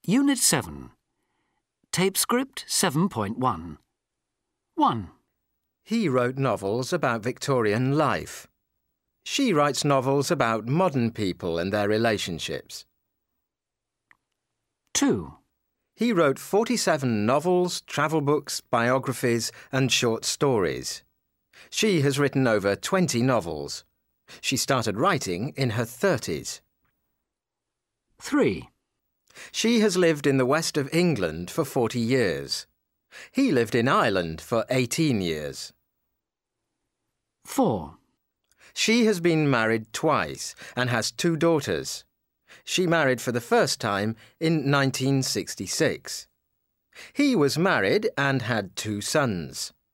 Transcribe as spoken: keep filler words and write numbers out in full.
Unit seven. Tape script seven point one. one. He wrote novels about Victorian life. She writes novels about modern people and their relationships. two. He wrote forty-seven novels, travel books, biographies and short stories. She has written over twenty novels. She started writing in her thirties. three. She has lived in the west of England for forty years. He lived in Ireland for eighteen years. four. She has been married twice and has two daughters. She married for the first time in nineteen sixty-six. He was married and had two sons.